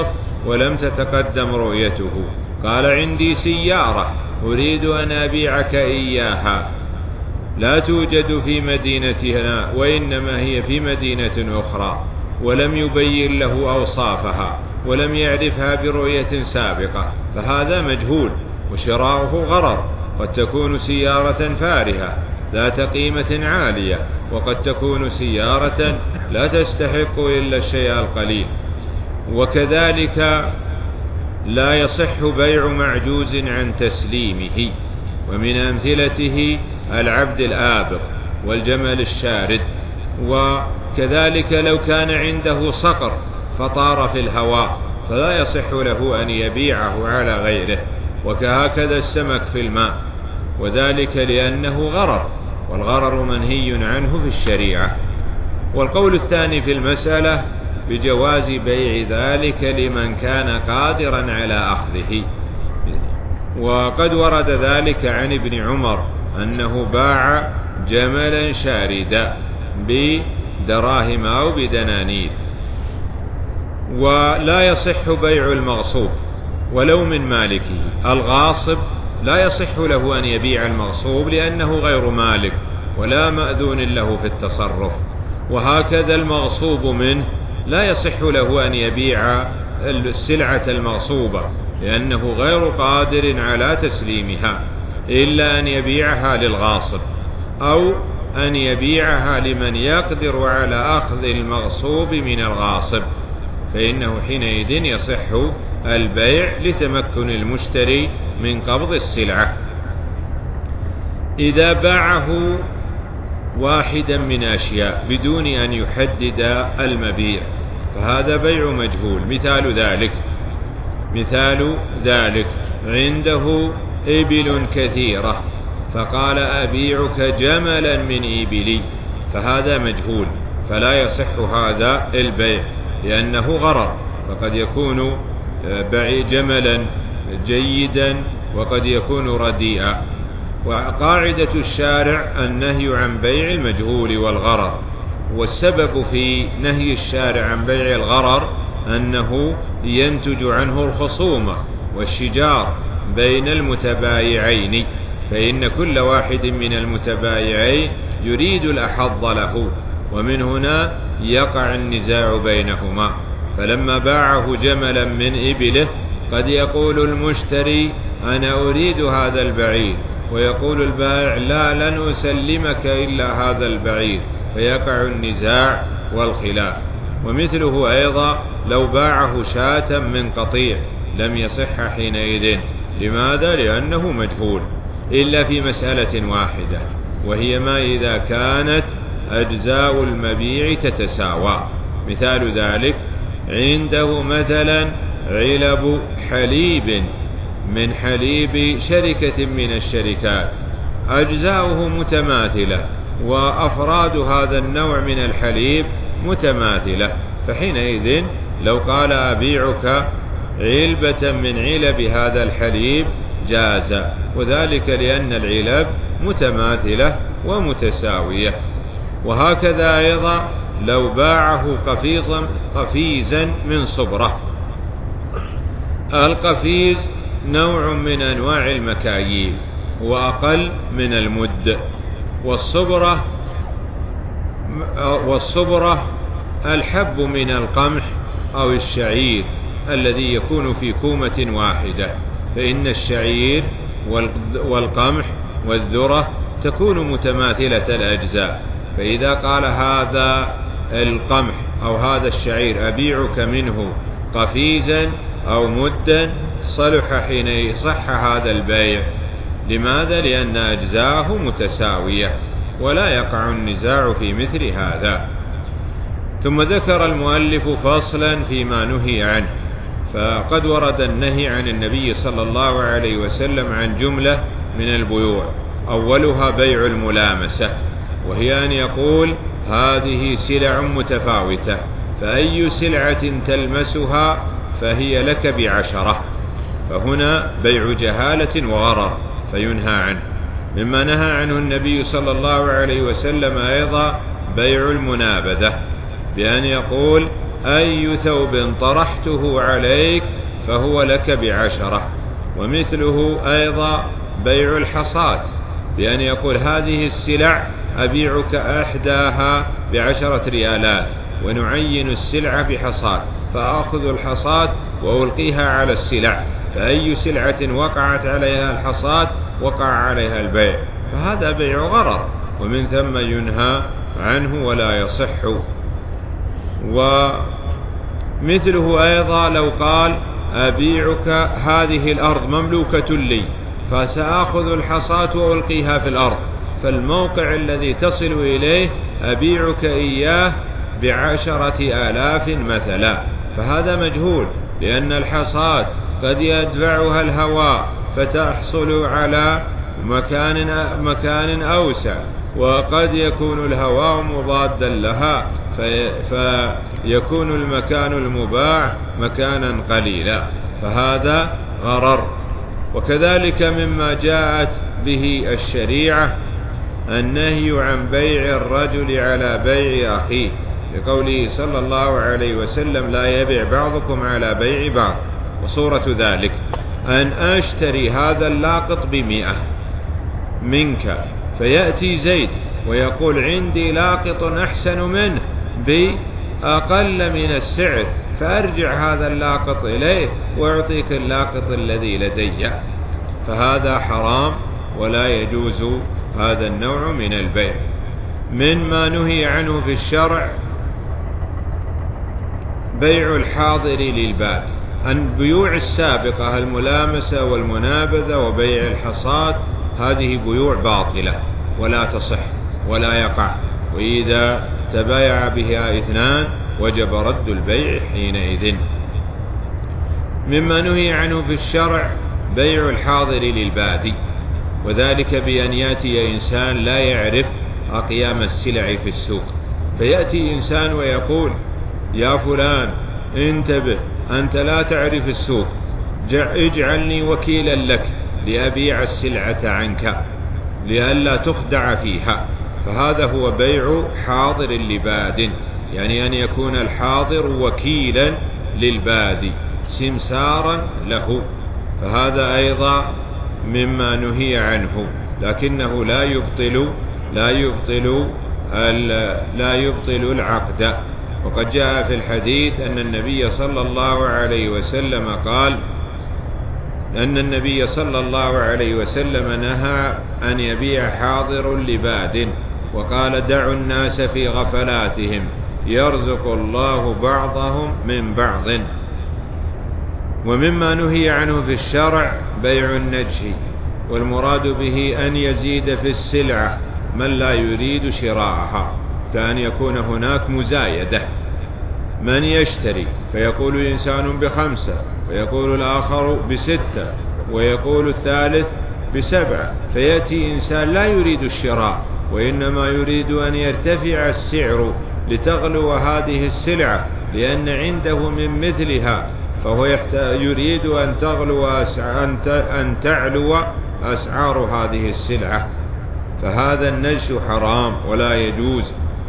ولم تتقدم رؤيته. قال عندي سيارة أريد أن أبيعك إياها لا توجد في مدينتنا وإنما هي في مدينة أخرى، ولم يبين له أوصافها ولم يعرفها برؤية سابقة، فهذا مجهول، وشراؤه غرر. قد تكون سيارة فارهة ذات قيمة عالية، وقد تكون سيارة لا تستحق إلا الشيء القليل. وكذلك لا يصح بيع معجوز عن تسليمه، ومن أمثلته العبد الآبق والجمل الشارد. وكذلك لو كان عنده صقر فطار في الهواء فلا يصح له أن يبيعه على غيره، وكهكذا السمك في الماء، وذلك لأنه غرر، والغرر منهي عنه في الشريعة. والقول الثاني في المسألة بجواز بيع ذلك لمن كان قادرا على أخذه، وقد ورد ذلك عن ابن عمر أنه باع جملا شاردا بدراهم أو بدنانير. ولا يصح بيع المغصوب ولو من مالكه. الغاصب لا يصح له أن يبيع المغصوب لأنه غير مالك ولا مأذون له في التصرف، وهكذا المغصوب منه لا يصح له أن يبيع السلعة المغصوبة لأنه غير قادر على تسليمها، إلا أن يبيعها للغاصب أو أن يبيعها لمن يقدر على أخذ المغصوب من الغاصب، فإنه حينئذ يصح البيع لتمكن المشتري من قبض السلعة. إذا باعه واحدا من أشياء بدون أن يحدد المبيع فهذا بيع مجهول. مثال ذلك مثال ذلك عنده إبل كثيرة فقال أبيعك جملا من إبلي، فهذا مجهول فلا يصح هذا البيع لأنه غرر، فقد يكون جملا جيدا وقد يكون رديئا. وقاعدة الشارع النهي عن بيع المجهول والغرر، والسبب في نهي الشارع عن بيع الغرر أنه ينتج عنه الخصومة والشجار بين المتبايعين، فإن كل واحد من المتبايعين يريد الأحظ له، ومن هنا يقع النزاع بينهما. فلما باعه جملا من إبله قد يقول المشتري أنا أريد هذا البعير، ويقول البائع لا لن أسلمك إلا هذا البعير، فيقع النزاع والخلاف. ومثله أيضا لو باعه شاة من قطيع لم يصح حينئذ. لماذا؟ لأنه مجهول، إلا في مسألة واحدة، وهي ما إذا كانت أجزاء المبيع تتساوى. مثال ذلك عنده مثلا علب حليب من حليب شركة من الشركات، أجزاؤه متماثلة وأفراد هذا النوع من الحليب متماثلة، فحينئذ لو قال أبيعك علبة من علب هذا الحليب جاز، وذلك لأن العلب متماثلة ومتساوية. وهكذا أيضا لو باعه قفيزا قفيزا من صبرة. القفيز نوع من أنواع المكاييل وأقل من المد، والصبرة والصبرة الحب من القمح أو الشعير الذي يكون في كومة واحدة، فإن الشعير والقمح والذرة تكون متماثلة الأجزاء، فإذا قال هذا القمح أو هذا الشعير أبيعك منه قفيزا أو مدا صلح حين صح هذا البيع. لماذا؟ لأن أجزاءه متساوية ولا يقع النزاع في مثل هذا. ثم ذكر المؤلف فصلا فيما نهي عنه، فقد ورد النهي عن النبي صلى الله عليه وسلم عن جملة من البيوع، أولها بيع الملامسة، وهي أن يقول هذه سلع متفاوتة فأي سلعة تلمسها فهي لك بعشرة، فهنا بيع جهالة وغرر فينهى عنه. مما نهى عنه النبي صلى الله عليه وسلم أيضا بيع المنابذة، بأن يقول أي ثوب طرحته عليك فهو لك بعشرة. ومثله أيضا بيع الحصاة، بأن يقول هذه السلع أبيعك إحداها بعشرة ريالات، ونعين السلعة بحصاة، فأخذ الحصاة وألقيها على السلع، فأي سلعة وقعت عليها الحصاة وقع عليها البيع، فهذا بيع غرر، ومن ثم ينهى عنه ولا يصح. ومثله أيضا لو قال أبيعك هذه الأرض مملوكة لي، فسأخذ الحصاة وألقيها في الأرض، فالموقع الذي تصل إليه أبيعك إياه بعشرة آلاف مثلا، فهذا مجهول، لأن الحصاة قد يدفعها الهواء فتحصل على مكان مكان أوسع، وقد يكون الهواء مضادا لها فيكون المكان المباع مكانا قليلا، فهذا غرر. وكذلك مما جاءت به الشريعة النهي عن بيع الرجل على بيع أخيه، لقوله صلى الله عليه وسلم لا يبيع بعضكم على بيع بعض. وصورة ذلك أن أشتري هذا اللاقط بمئة منك، فيأتي زيد ويقول عندي لاقط أحسن منه بأقل من السعر، فأرجع هذا اللاقط إليه وأعطيك اللاقط الذي لدي، فهذا حرام ولا يجوز هذا النوع من البيع. مما نهي عنه في الشرع بيع الحاضر للباد. البيوع السابقة الملامسة والمنابذة وبيع الحصاد هذه بيوع باطلة ولا تصح ولا يقع، وإذا تبايع بها اثنان وجب رد البيع حينئذ. مما نهي عنه في الشرع بيع الحاضر للبادي، وذلك بأن يأتي إنسان لا يعرف أقيام السلع في السوق، فيأتي إنسان ويقول يا فلان انتبه أنت لا تعرف السوق، اجعلني وكيلا لك لأبيع السلعة عنك لئلا تخدع فيها، فهذا هو بيع حاضر لباد، يعني أن يكون الحاضر وكيلا للبادي سمسارا له، فهذا أيضا مما نهي عنه، لكنه لا يبطل لا يبطل لا يبطل العقد. وقد جاء في الحديث أن النبي صلى الله عليه وسلم قال أن النبي صلى الله عليه وسلم نهى أن يبيع حاضر لباد، وقال دعوا الناس في غفلاتهم يرزق الله بعضهم من بعض. ومما نهي عنه في الشرع بيع النجش، والمراد به أن يزيد في السلعة من لا يريد شراءها، كأن يكون هناك مزايدة، من يشتري فيقول الإنسان بخمسة ويقول الآخر بستة ويقول الثالث بسبعة، فيأتي إنسان لا يريد الشراء وإنما يريد أن يرتفع السعر لتغلو هذه السلعة لأن عنده من مثلها، فهو يريد أن تغلو أن تعلو أسعار هذه السلعة، فهذا النجش حرام ولا يجوز،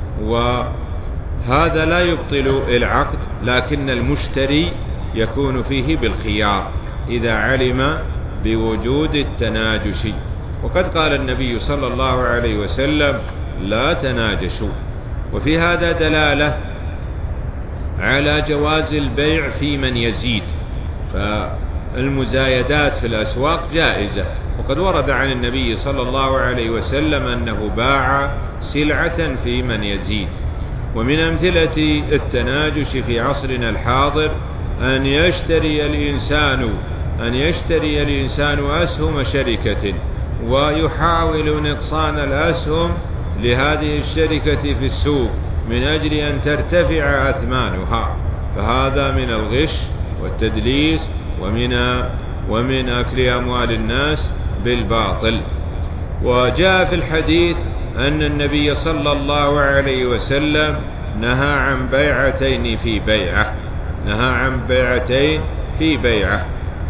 وهذا لا يبطل العقد، لكن المشتري يكون فيه بالخيار إذا علم بوجود التناجش. وقد قال النبي صلى الله عليه وسلم لا تناجشوا. وفي هذا دلالة على جواز البيع في من يزيد، فالمزايدات في الأسواق جائزة، وقد ورد عن النبي صلى الله عليه وسلم أنه باع سلعة في من يزيد. ومن أمثلة التناجش في عصرنا الحاضر أن يشتري الإنسان أن يشتري الإنسان أسهم شركة ويحاول نقصان الأسهم لهذه الشركة في السوق من أجل أن ترتفع أثمانها، فهذا من الغش والتدليس ومن ومن أكل أموال الناس بالباطل. وجاء في الحديث أن النبي صلى الله عليه وسلم نهى عن بيعتين في بيعة نهى عن بيعتين في بيعة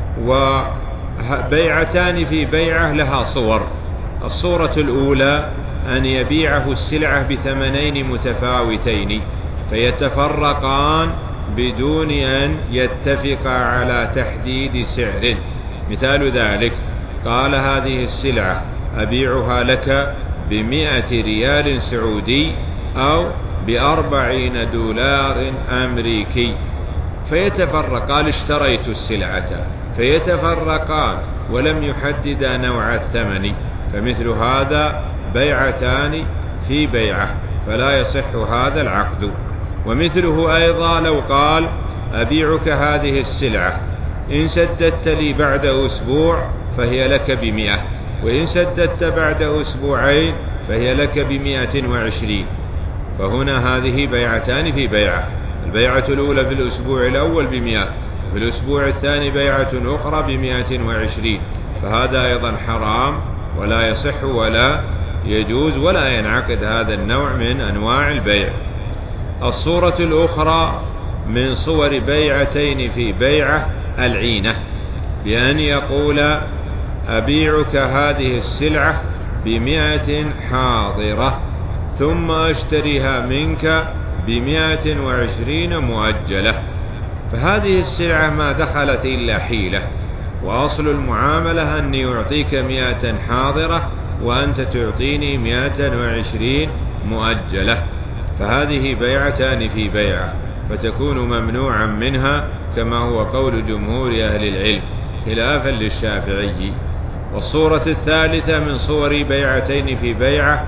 وبيعتان في بيعة لها صور. الصورة الأولى أن يبيعه السلعة بثمنين متفاوتين فيتفرقان بدون أن يتفق على تحديد سعر. مثال ذلك قال هذه السلعة أبيعها لك بمئة ريال سعودي أو بأربعين دولار أمريكي، فيتفرق، قال اشتريت السلعة، فيتفرقان ولم يحددا نوع الثمن، فمثل هذا بيعتان في بيعة، فلا يصح هذا العقد. ومثله أيضا لو قال أبيعك هذه السلعة، إن سددت لي بعد أسبوع فهي لك بمئة، وإن سددت بعد أسبوعين فهي لك بمئة وعشرين، فهنا هذه بيعتان في بيعة. البيعة الأولى في الأسبوع الأول بمئة، في الأسبوع الثاني بيعة أخرى بمئة وعشرين، فهذا أيضا حرام ولا يصح ولا يجوز ولا ينعقد هذا النوع من أنواع البيع. الصورة الأخرى من صور بيعتين في بيعة العينة، بأن يقول أبيعك هذه السلعة بمئة حاضرة ثم أشتريها منك بمئة وعشرين مؤجلة، فهذه السلعة ما دخلت إلا حيلة، وأصل المعاملة أن يعطيك مئة حاضرة وأنت تعطيني مئة وعشرين مؤجلة، فهذه بيعتان في بيعة، فتكون ممنوعا منها كما هو قول جمهور أهل العلم خلافا للشافعي. والصورة الثالثة من صور بيعتين في بيعة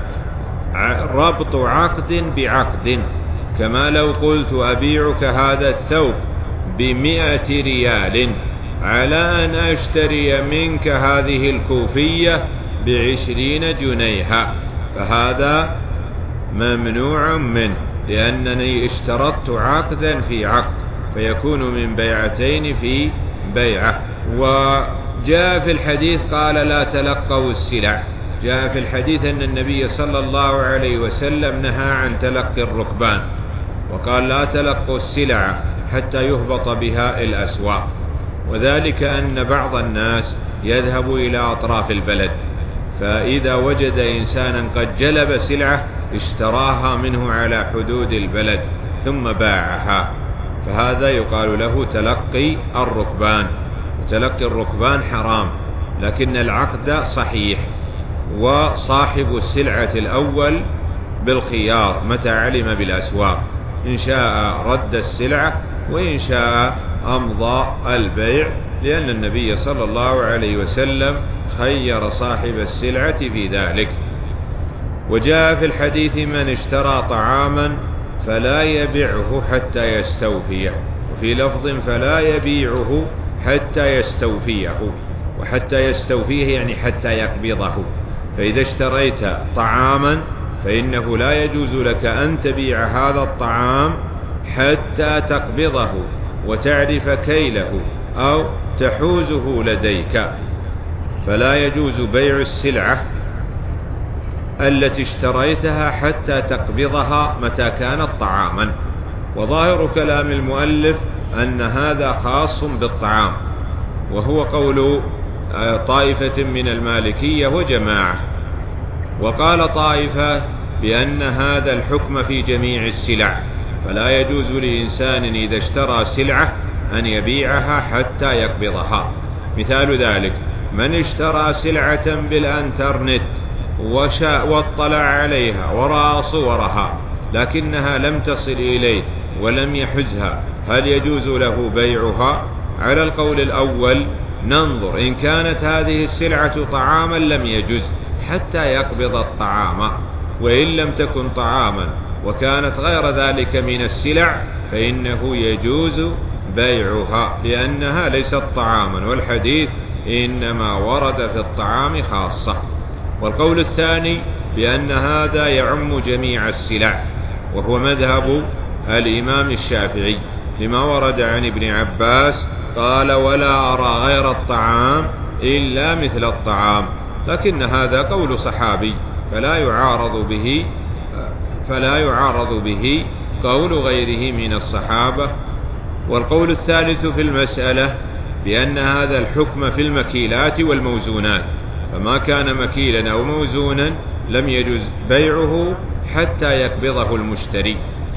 ربط عقد بعقد، كما لو قلت أبيعك هذا الثوب بمئة ريال على أن أشتري منك هذه الكوفية بعشرين جنيها، فهذا ممنوع منه لأنني اشترطت عقدا في عقد، فيكون من بيعتين في بيعة. وجاء في الحديث قال لا تلقوا السلع، جاء في الحديث أن النبي صلى الله عليه وسلم نهى عن تلقي الركبان، وقال لا تلقوا السلع حتى يهبط بها الأسواق، وذلك أن بعض الناس يذهب إلى أطراف البلد، فإذا وجد إنسانا قد جلب سلعة اشتراها منه على حدود البلد ثم باعها، فهذا يقال له تلقي الركبان. وتلقي الركبان حرام، لكن العقد صحيح، وصاحب السلعة الأول بالخيار متى علم بالأسواق، إن شاء رد السلعة وإن شاء أمضى البيع، لأن النبي صلى الله عليه وسلم خير صاحب السلعة في ذلك. وجاء في الحديث من اشترى طعاما فلا يبيعه حتى يستوفيه، وفي لفظ فلا يبيعه حتى يستوفيه، وحتى يستوفيه يعني حتى يقبضه. فإذا اشتريت طعاما فإنه لا يجوز لك أن تبيع هذا الطعام حتى تقبضه وتعرف كيله أو تحوزه لديك، فلا يجوز بيع السلعة التي اشتريتها حتى تقبضها متى كانت طعاما. وظاهر كلام المؤلف أن هذا خاص بالطعام، وهو قول طائفة من المالكية وجماعة. وقال طائفة بأن هذا الحكم في جميع السلع، فلا يجوز لإنسان إذا اشترى سلعة أن يبيعها حتى يقبضها. مثال ذلك من اشترى سلعة بالانترنت وشاء واطلع عليها ورأى صورها لكنها لم تصل إليه ولم يحزها، هل يجوز له بيعها؟ على القول الأول ننظر، إن كانت هذه السلعة طعاما لم يجوز حتى يقبض الطعام، وإن لم تكن طعاما وكانت غير ذلك من السلع فإنه يجوز بيعها لأنها ليست طعاما، والحديث إنما ورد في الطعام خاصة. والقول الثاني بأن هذا يعم جميع السلع، وهو مذهب الإمام الشافعي لما ورد عن ابن عباس قال ولا أرى غير الطعام إلا مثل الطعام، لكن هذا قول صحابي فلا يعارض به فلا يعارض به قول غيره من الصحابة. والقول الثالث في المسألة بأن هذا الحكم في المكيلات والموزونات، فما كان مكيلا أو موزونا لم يجوز بيعه حتى يقبضه المشتري.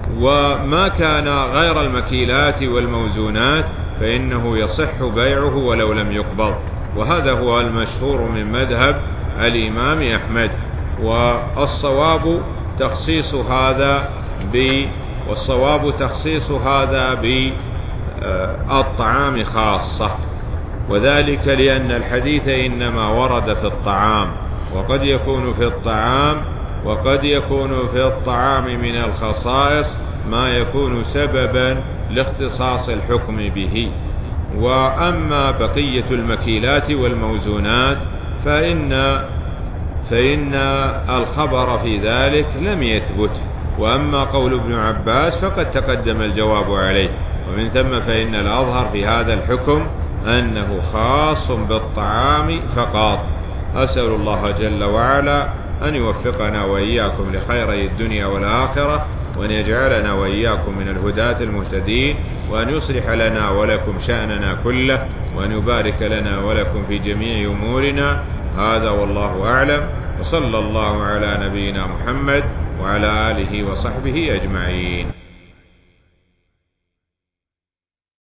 وما كان غير المكيلات والموزونات فإنه يصح بيعه ولو لم يقبض، وهذا هو المشهور من مذهب الإمام أحمد. والصواب تخصيص هذا ب والصواب تخصيص هذا بالطعام خاصة، وذلك لأن الحديث إنما ورد في الطعام، وقد يكون في الطعام وقد يكون في الطعام من الخصائص ما يكون سببا لاختصاص الحكم به. وأما بقية المكيلات والموزونات فإن فإن الخبر في ذلك لم يثبت. وأما قول ابن عباس فقد تقدم الجواب عليه، ومن ثم فإن الأظهر في هذا الحكم أنه خاص بالطعام فقط. أسأل الله جل وعلا أن يوفقنا وإياكم لخيري الدنيا والآخرة، وأن يجعلنا وإياكم من الهداة المهتدين، وأن يصلح لنا ولكم شأننا كله، وأن يبارك لنا ولكم في جميع أمورنا. هذا والله أعلم، وصلى الله على نبينا محمد وعلى آله وصحبه أجمعين.